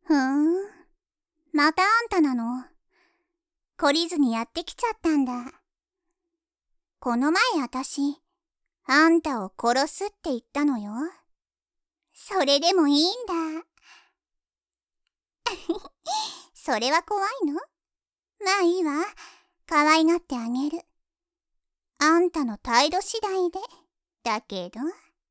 ふーん。またあんたなの。懲りずにやってきちゃったんだ。この前私、あんたを殺すって言ったのよ。それでもいいんだ。それは怖いの？まあいいわ。可愛がってあげる。あんたの態度次第で。だけど。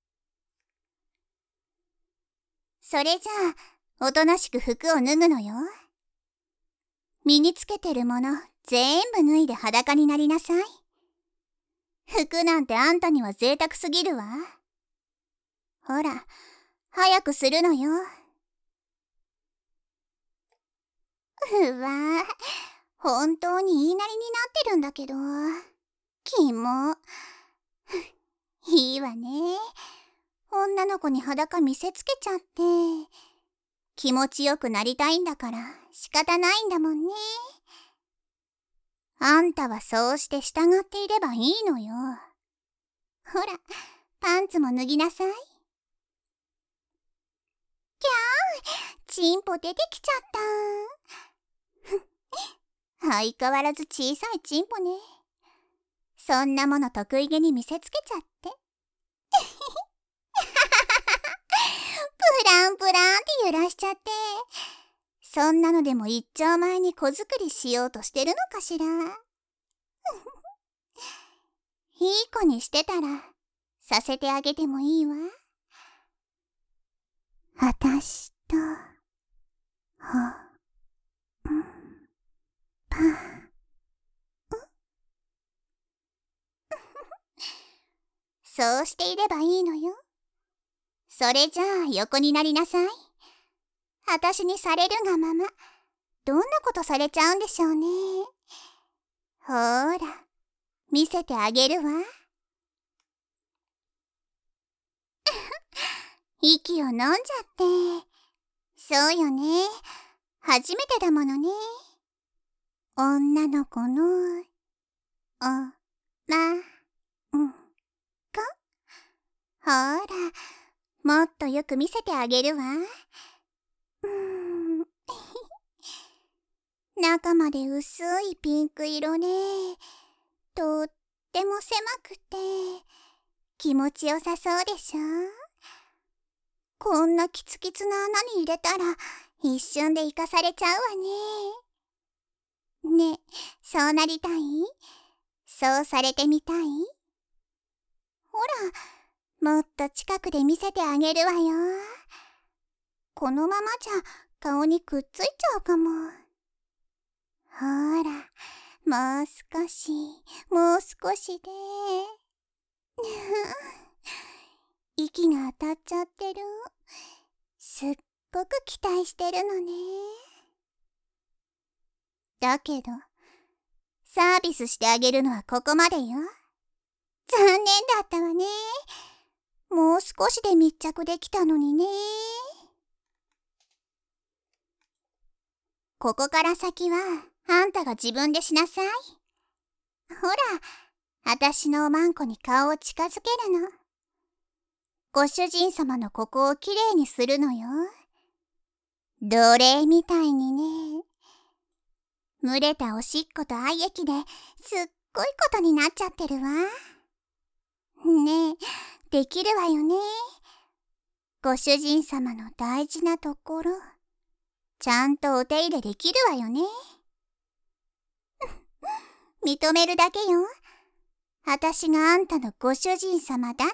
それじゃあ、おとなしく服を脱ぐのよ。身につけてるもの、全部脱いで裸になりなさい。服なんてあんたには贅沢すぎるわ。ほら、早くするのよ。うわぁ、本当に言いなりになってるんだけど。キモ。いいわね。女の子に裸見せつけちゃって。気持ちよくなりたいんだから仕方ないんだもんね。あんたはそうして従っていればいいのよ。ほら、パンツも脱ぎなさい。キャー、チンポ出てきちゃった。相変わらず小さいチンポね。そんなもの得意げに見せつけちゃって。プランプランって揺らしちゃって。そんなのでも一丁前に子作りしようとしてるのかしら。いい子にしてたら、させてあげてもいいわ。あたしと、ほ、ん、ぱ、そうしていればいいのよ。それじゃあ横になりなさい。あたしにされるがまま、どんなことされちゃうんでしょうね。ほーら、見せてあげるわ。息を飲んじゃって。そうよね。初めてだものね。女の子の、ま、か？ほーら、もっとよく見せてあげるわ。中まで薄いピンク色で、とっても狭くて、気持ちよさそうでしょ？こんなキツキツな穴に入れたら、一瞬で生かされちゃうわね。ねえ、そうなりたい？そうされてみたい？ほら、もっと近くで見せてあげるわよ。このままじゃ顔にくっついちゃうかも。ほら、もう少し、もう少しで。息が当たっちゃってる。すっごく期待してるのね。だけど、サービスしてあげるのはここまでよ。残念だったわね。もう少しで密着できたのにね。ここから先はあんたが自分でしなさい。ほら、あたしのおまんこに顔を近づけるの。ご主人様のここをきれいにするのよ。奴隷みたいにね。蒸れたおしっこと愛液ですっごいことになっちゃってるわ。ねえ、できるわよね。ご主人様の大事なところ、ちゃんとお手入れできるわよね。認めるだけよ。あたしがあんたのご主人様だって。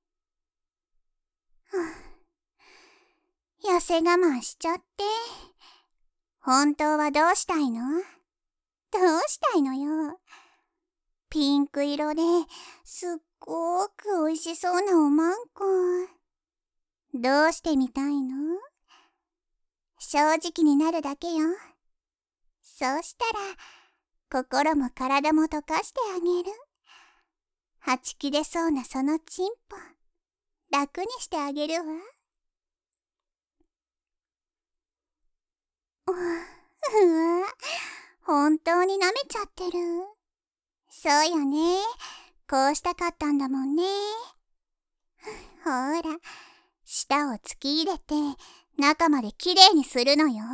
痩せ我慢しちゃって。本当はどうしたいの？どうしたいのよ。ピンク色ですっごーくおいしそうなおまんこ。どうしてみたいの？正直になるだけよ。そうしたら、心も体も溶かしてあげる。はち切れそうなそのチンポ、楽にしてあげるわ。うわ、本当に舐めちゃってる。そうよね。こうしたかったんだもんね。ほら、 舌を突き入れて中まできれいにするのよ。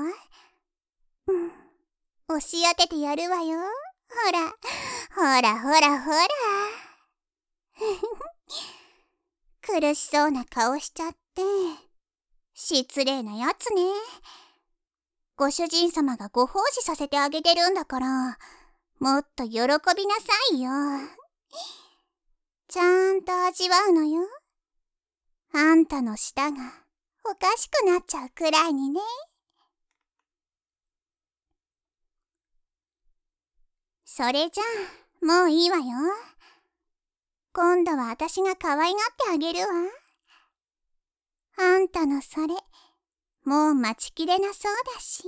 押し当ててやるわよ。ほら、ほらほらほら。苦しそうな顔しちゃって。失礼なやつね。ご主人様がご奉仕させてあげてるんだから、もっと喜びなさいよ。ちゃんと味わうのよ。あんたの舌がおかしくなっちゃうくらいにね。それじゃあ、もういいわよ。今度は私が可愛がってあげるわ。あんたのそれ、もう待ちきれなそうだし。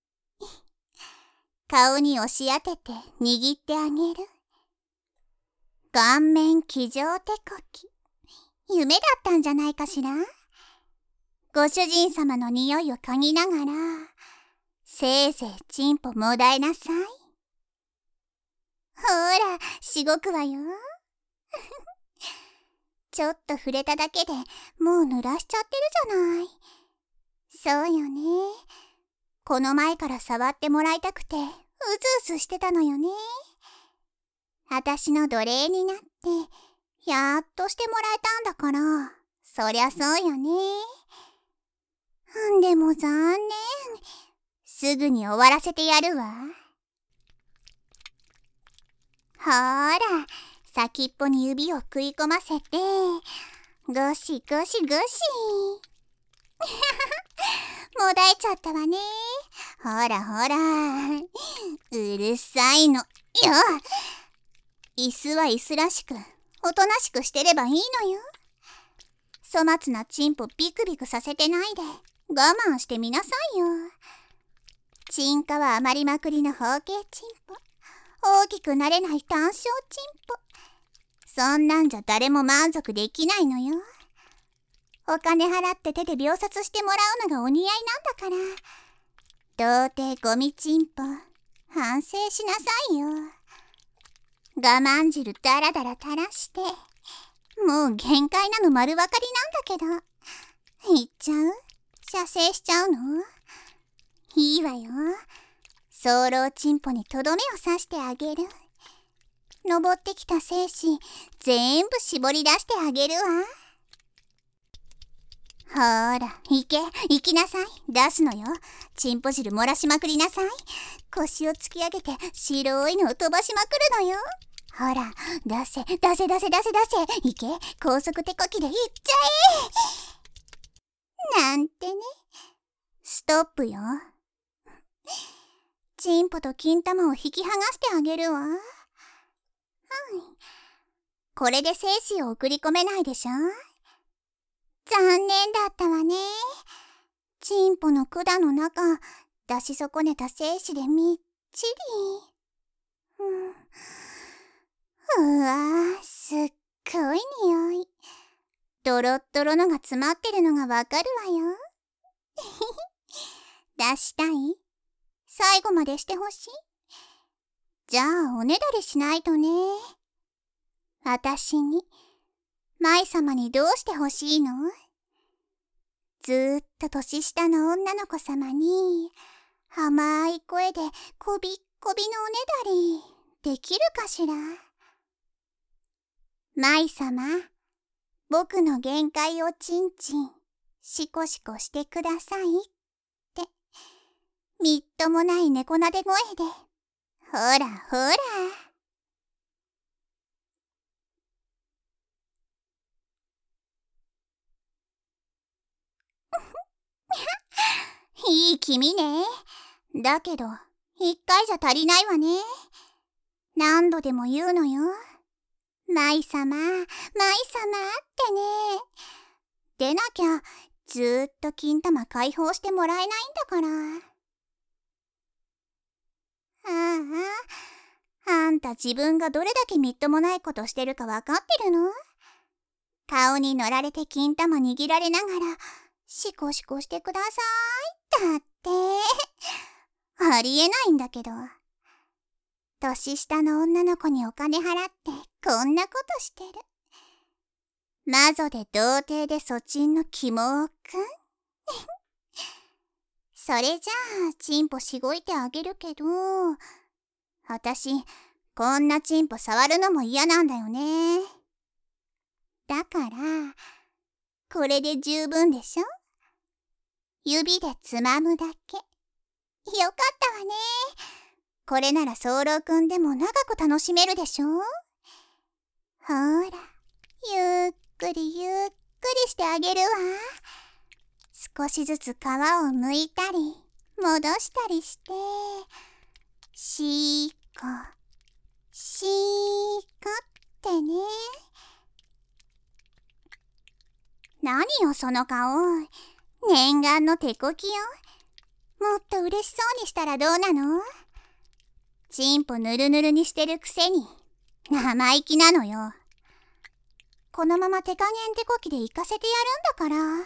顔に押し当てて握ってあげる。顔面騎乗手こき。夢だったんじゃないかしら。ご主人様の匂いを嗅ぎながら、せいぜいチンポもだえなさい。ほら、しごくわよ。ちょっと触れただけでもう濡らしちゃってるじゃない。そうよね。この前から触ってもらいたくてうずうずしてたのよね。私の奴隷になってやっとしてもらえたんだから、そりゃそうよね。でも残念。すぐに終わらせてやるわ。ほら、先っぽに指を食い込ませて、ゴシゴシゴシ。もだえちゃったわね。ほらほら。うるさいの。よ。椅子は椅子らしく、おとなしくしてればいいのよ。粗末なチンポビクビクさせてないで、我慢してみなさいよ。チンカは余りまくりの包茎チンポ。大きくなれない単小チンポ。そんなんじゃ誰も満足できないのよ。お金払って手で秒殺してもらうのがお似合いなんだから。童貞ゴミチンポ、反省しなさいよ。我慢汁だらだら垂らして、もう限界なの丸分かりなんだけど。いっちゃう？射精しちゃうの？いいわよ。早漏チンポにとどめを刺してあげる。登ってきた精子、全部絞り出してあげるわ。ほーら、行きなさい。出すのよ。チンポ汁漏らしまくりなさい。腰を突き上げて白いのを飛ばしまくるのよ。ほら、出せ。行け、高速手こきで行っちゃえ。なんてね。ストップよ。チンポと金玉を引き剥がしてあげるわ。これで精子を送り込めないでしょ。残念だったわね。チンポの管の中、出し損ねた精子でみっちり。うわー、すっごい匂い。ドロッドロのが詰まってるのがわかるわよ。出したい？最後までしてほしい？じゃあおねだりしないとね。私に、舞様にどうしてほしいの？ずーっと年下の女の子様に、甘い声でこびっこびのおねだり、できるかしら？舞様、僕の限界をちんちん、しこしこしてくださいって、みっともない猫なで声で、ほらほら。いい君ね。だけど、一回じゃ足りないわね。何度でも言うのよ。舞様ってね。でなきゃ、ずーっと金玉解放してもらえないんだから。あんた自分がどれだけみっともないことしてるかわかってるの？顔に乗られて金玉握られながら、シコシコしてください。だって。ありえないんだけど。年下の女の子にお金払ってこんなことしてる。 魔女で童貞でそちんのキモーくんそれじゃあチンポしごいてあげるけど、あたしこんなチンポ触るのも嫌なんだよね。だからこれで十分でしょ。指でつまむだけ。よかったわね。これなら早漏くんでも長く楽しめるでしょ。ほら、ゆっくりゆっくりしてあげるわ。少しずつ皮を剥いたり戻したりして、しーこしーこってね。何よその顔、念願の手こきよ。もっと嬉しそうにしたらどうなの。チンポぬるぬるにしてるくせに生意気なのよ。このまま手加減手こきで行かせてやるんだから。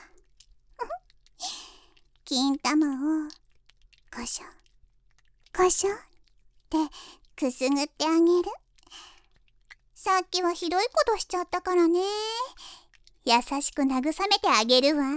金玉をコショコショってくすぐってあげる。さっきはひどいことしちゃったからね。優しく慰めてあげるわ。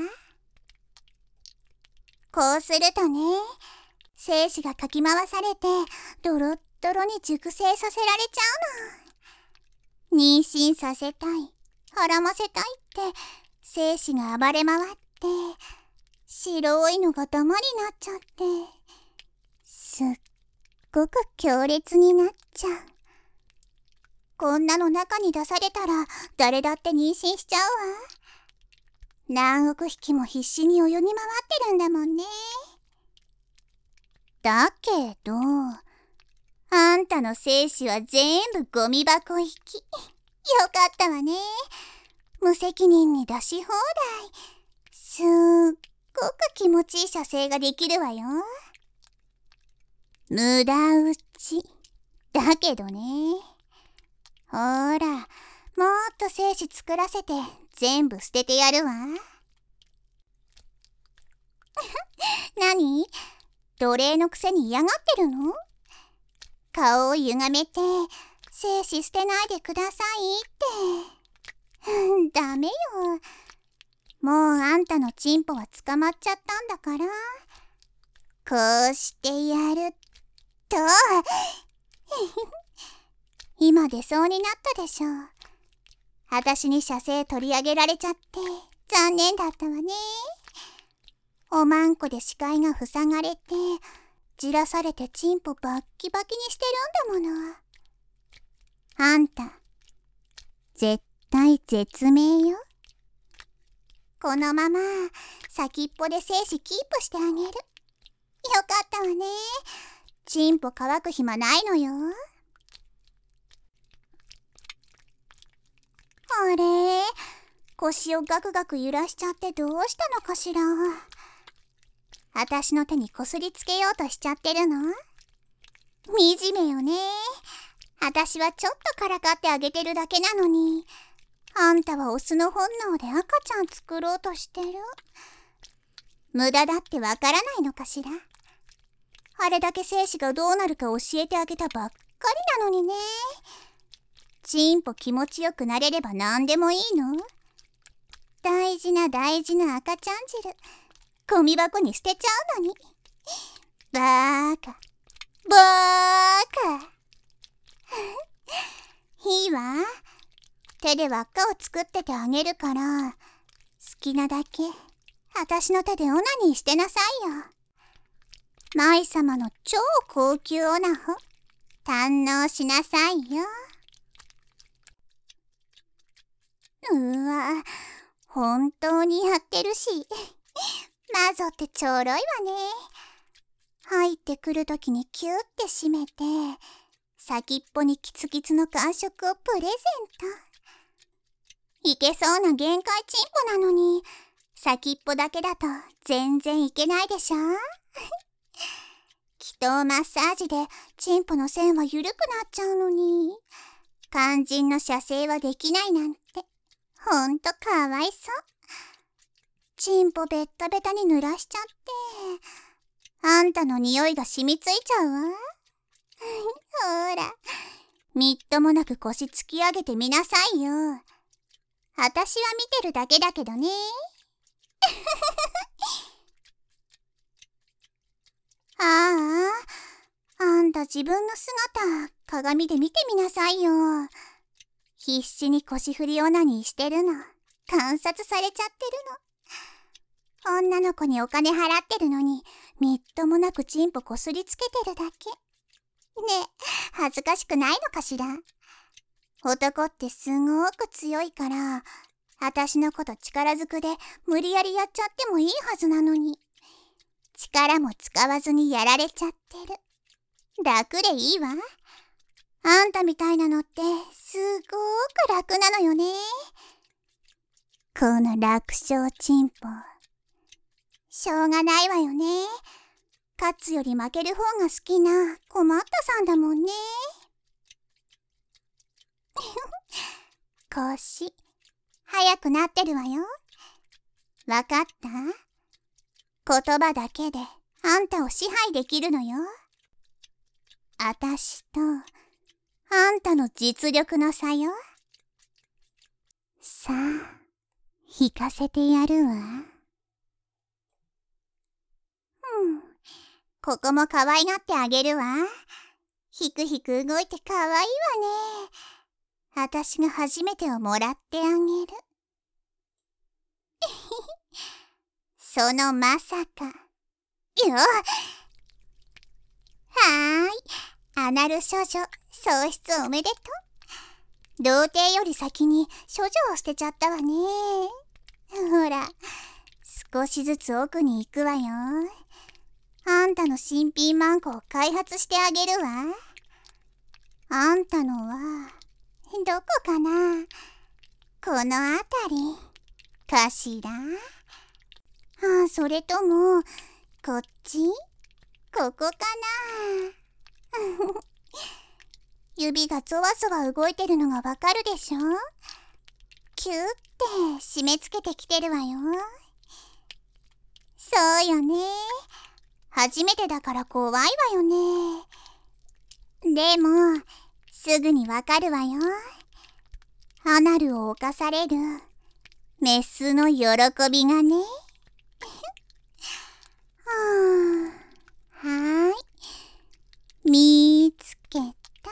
こうするとね、精子がかき回されてドロッドロに熟成させられちゃうの。妊娠させたい、孕ませたいって精子が暴れ回って、白いのがダマになっちゃって、すっごく強烈になっちゃう。こんなの中に出されたら誰だって妊娠しちゃうわ。何億匹も必死に泳ぎ回ってるんだもんね。だけど、あんたの精子は全部ゴミ箱行き。よかったわね。無責任に出し放題。すっごく気持ちいい射精ができるわよ。無駄打ちだけどね。ほら、もっと精子作らせて全部捨ててやるわ。何？奴隷のくせに嫌がってるの？顔を歪めて精子捨てないでくださいって。ダメよ。もうあんたのチンポは捕まっちゃったんだから。こうしてやると今出そうになったでしょ。あたしに射精取り上げられちゃって残念だったわね。おまんこで視界が塞がれて、じらされてチンポバッキバキにしてるんだもの。あんた絶対絶命よ。このまま先っぽで精子キープしてあげる。よかったわね。チンポ乾く暇ないのよ。あれ、腰をガクガク揺らしちゃってどうしたのかしら。あたしの手にこすりつけようとしちゃってるの？惨めよね。あたしはちょっとからかってあげてるだけなのに、あんたはオスの本能で赤ちゃん作ろうとしてる。無駄だってわからないのかしら。あれだけ精子がどうなるか教えてあげたばっかりなのにね。チンポ気持ちよくなれれば何でもいいの？大事な大事な赤ちゃん汁、ゴミ箱に捨てちゃうのに。バーカ、バーカ。いいわ。手で輪っかを作っててあげるから、好きなだけあたしの手でオナニーしてなさいよ。舞様の超高級オナホ堪能しなさいよ。うわ、本当にやってるし。魔女ってちょろいわね。入ってくるときにキューって閉めて、先っぽにキツキツの感触をプレゼント。いけそうな限界チンポなのに、先っぽだけだと全然いけないでしょ。気筒マッサージでチンポの線は緩くなっちゃうのに、肝心の射精はできないなんて、ほんとかわいそう。チンポベッタベタに濡らしちゃって、あんたの匂いが染みついちゃうわ。ほら、みっともなく腰突き上げてみなさいよ。 私は見てるだけだけどね。ああ、あんた自分の姿、鏡で見てみなさいよ。必死に腰振りオナニーしてるの。観察されちゃってるの。女の子にお金払ってるのに、みっともなくチンポこすりつけてるだけ。ねえ、恥ずかしくないのかしら。男ってすごく強いから、私のこと力ずくで無理やりやっちゃってもいいはずなのに。力も使わずにやられちゃってる。楽でいいわ。あんたみたいなのってすごく楽なのよね。この楽勝チンポ。しょうがないわよね。勝つより負ける方が好きな困ったさんだもんね。腰、速くなってるわよ。わかった？言葉だけであんたを支配できるのよ。あたしとあんたの実力の差よ。さあ、引かせてやるわ。ここも可愛がってあげるわ。ひくひく動いて可愛いわね。あたしが初めてをもらってあげる。そのまさか。よっ。はーい。アナル処女、喪失おめでとう。童貞より先に処女を捨てちゃったわね。ほら、少しずつ奥に行くわよ。あんたの新品マンコを開発してあげるわ。あんたのは、どこかな？このあたり、かしら？それとも、こっち？ここかな？指がゾワゾワ動いてるのがわかるでしょ？キューって締め付けてきてるわよ。そうよね。初めてだから怖いわよね。でも、すぐにわかるわよ。アナルを犯されるメスの喜びがね。はーい。見つけた。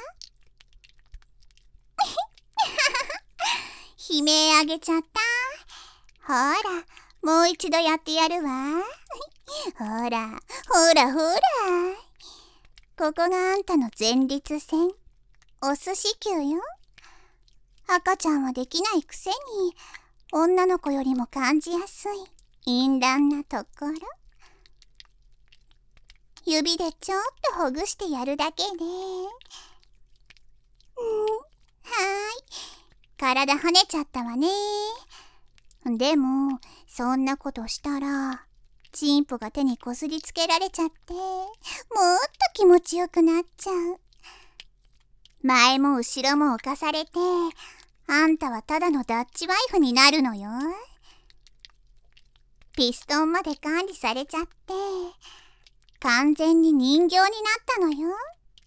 悲鳴あげちゃった。ほら、もう一度やってやるわ。ほら、ほらほら。ここがあんたの前立腺。オス子宮よ。赤ちゃんはできないくせに、女の子よりも感じやすい淫乱なところ。指でちょっとほぐしてやるだけで。はーい。体跳ねちゃったわね。でも、そんなことしたら、チンポが手にこすりつけられちゃって、もっと気持ちよくなっちゃう。前も後ろも侵されて、あんたはただのダッチワイフになるのよ。ピストンまで管理されちゃって、完全に人形になったのよ。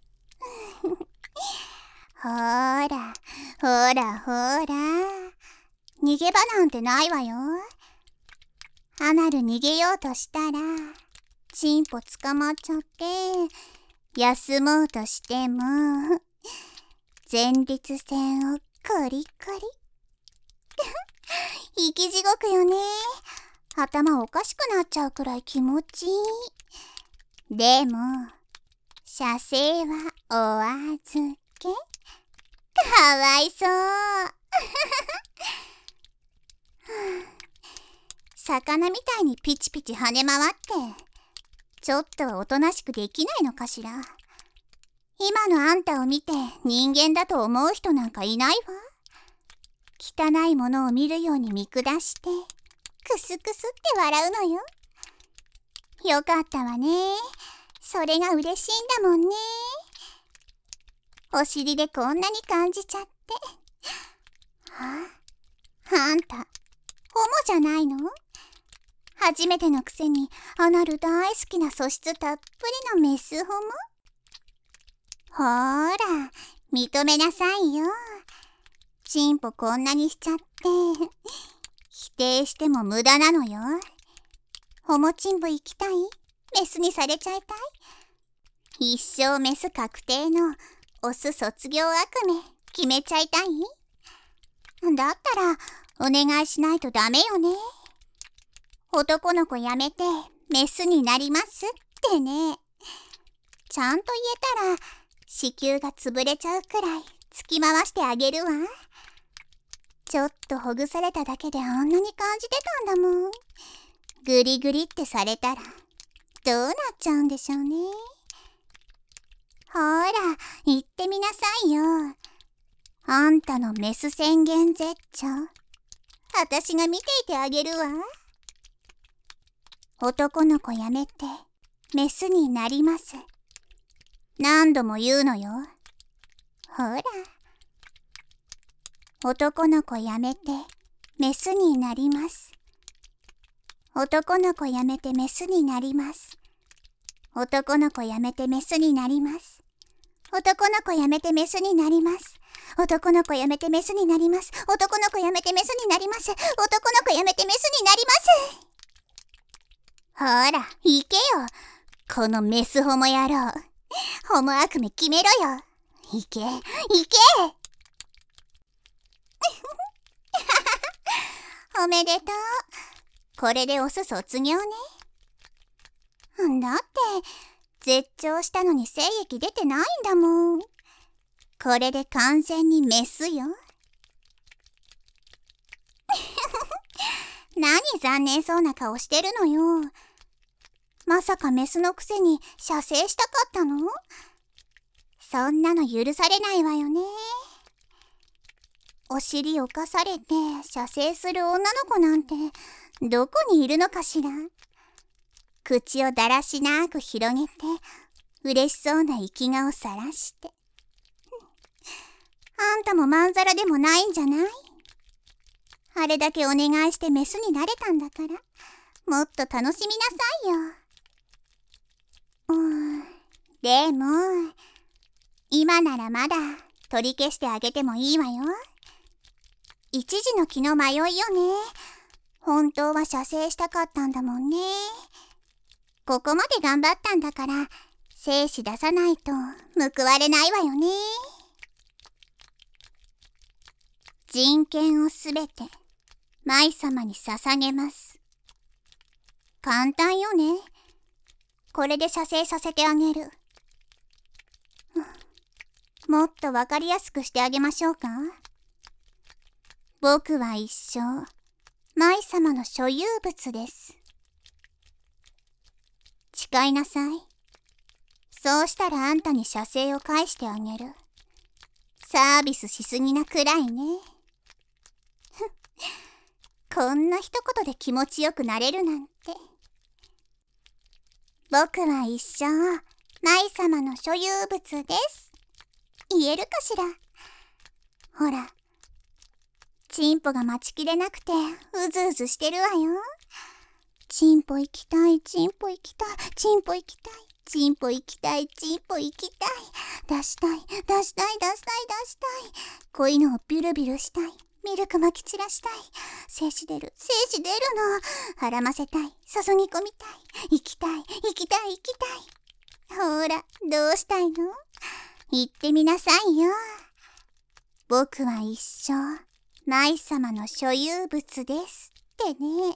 ほーら、ほらほら。逃げ場なんてないわよ。アナル逃げようとしたら、チンポ捕まっちゃって、休もうとしても、前立腺をコリコリ。生き地獄よね。頭おかしくなっちゃうくらい気持ちいい。でも、射精はお預け。かわいそう。魚みたいにピチピチ跳ね回って、ちょっとおとなしくできないのかしら。今のあんたを見て人間だと思う人なんかいないわ。汚いものを見るように見下して、クスクスって笑うのよ。よかったわね。それが嬉しいんだもんね。お尻でこんなに感じちゃって。あんた、ホモじゃないの？初めてのくせにアナル大好きな素質たっぷりのメスホモ？ほーら、認めなさいよ。 チンポこんなにしちゃって。否定しても無駄なのよ。ホモチンポ行きたい？メスにされちゃいたい？一生メス確定のオス卒業悪夢決めちゃいたい？だったらお願いしないとダメよね。男の子やめてメスになりますってね。ちゃんと言えたら子宮が潰れちゃうくらい突き回してあげるわ。ちょっとほぐされただけであんなに感じてたんだもん。グリグリってされたらどうなっちゃうんでしょうね。ほら、言ってみなさいよ。あんたのメス宣言絶頂。私が見ていてあげるわ。男の子やめてメスになります。何度も言うのよ。ほら。男の子やめてメスになります。男の子やめてメスになります。男の子やめてメスになります。男の子やめてメスになります。男の子やめてメスになります。男の子やめてメスになります。男の子やめてメスになります。ほら、行けよ。このメスホモ野郎。ホモ悪夢決めろよ。行け、行け。おめでとう。これでオス卒業ね。だって絶頂したのに精液出てないんだもん。これで完全にメスよ。何残念そうな顔してるのよ。まさかメスのくせに射精したかったの？そんなの許されないわよね。お尻をかされて射精する女の子なんてどこにいるのかしら。口をだらしなく広げて嬉しそうな生き顔さらして。あんたもまんざらでもないんじゃない？あれだけお願いしてメスになれたんだからもっと楽しみなさいよ。でも今ならまだ取り消してあげてもいいわよ。一時の気の迷いよね。本当は射精したかったんだもんね。ここまで頑張ったんだから精子出さないと報われないわよね。人権をすべて舞様に捧げます。簡単よね。これで射精させてあげる。もっとわかりやすくしてあげましょうか。僕は一生舞様の所有物です。誓いなさい。そうしたらあんたに射精を返してあげる。サービスしすぎなくらいね。こんな一言で気持ちよくなれるなんて。僕は一生舞様の所有物です。言えるかしら。ほら、チンポが待ちきれなくてうずうずしてるわよ。チンポ行きたい、チンポ行きたい、チンポ行きたい、チンポ行きたい、チンポ行きたい。出したい、出したい、出したい、出したい。濃いのをビュルビュルしたい。ミルクまき散らしたい。精子出る、精子出るの。はらませたい、注ぎ込みたい。行きたい、行きたい、行きたい。ほら、どうしたいの？言ってみなさいよ。僕は一生舞様の所有物ですってね。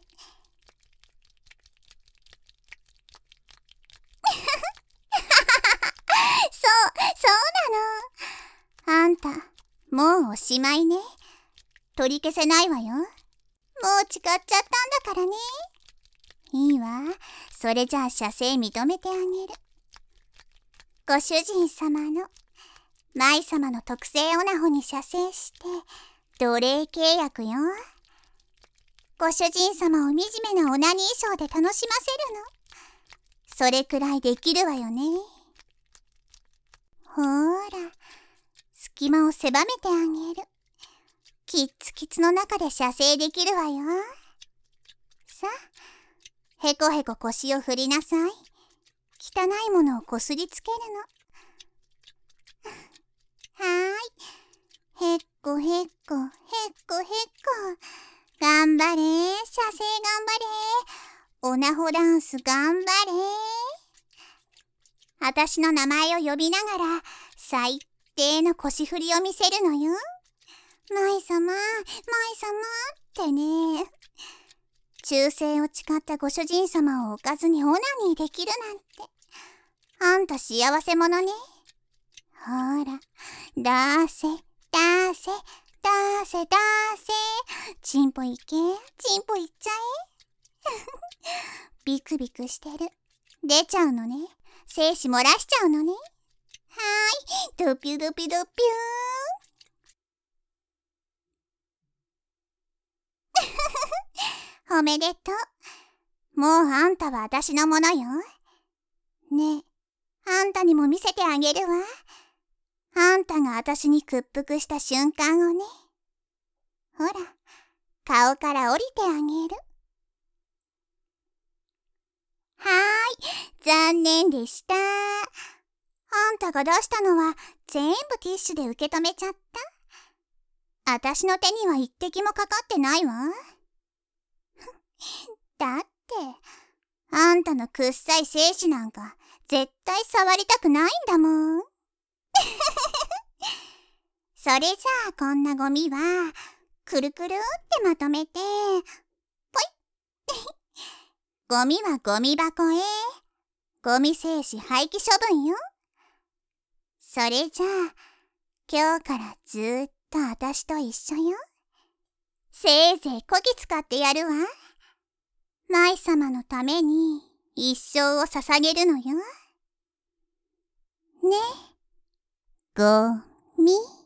そうなの。あんた、もうおしまいね。取り消せないわよ。もう誓っちゃったんだからね。いいわ。それじゃあ射精認めてあげる。ご主人様の舞様の特製オナホに射精して奴隷契約よ。ご主人様を惨めなオナニーショーで楽しませるの。それくらいできるわよね。ほーら、隙間を狭めてあげる。キッツキツの中で射精できるわよ。さあ、へこへこ腰を振りなさい。汚いものをこすりつけるの。はーい。へっこへっこ、へっこへっこ。頑張れ、射精頑張れ。オナホダンス頑張れ。あたしの名前を呼びながら、最低の腰振りを見せるのよ。舞様、舞様ってね。忠誠を誓ったご主人様を置かずにオナニーできるなんて。あんた幸せ者ね。ほら、出せ、出せ、出せ、出せ。チンポいけ、チンポいっちゃえ。ビクビクしてる。出ちゃうのね。精子漏らしちゃうのね。はーい、ドピュドピュドピュー。おめでとう。もうあんたは私のものよ。ねえ、あんたにも見せてあげるわ。あんたが私に屈服した瞬間をね。ほら、顔から降りてあげる。はーい、残念でした。あんたが出したのは全部ティッシュで受け止めちゃった。あたしの手には一滴もかかってないわ。だって、あんたのくっさい精子なんか絶対触りたくないんだもん。それじゃあこんなゴミはくるくるってまとめて、ぽい。ゴミはゴミ箱へ。ゴミ精子廃棄処分よ。それじゃあ今日からずーっとあたしと一緒よ。せいぜいこき使ってやるわ。舞様のために一生を捧げるのよ。ね、ゴミ。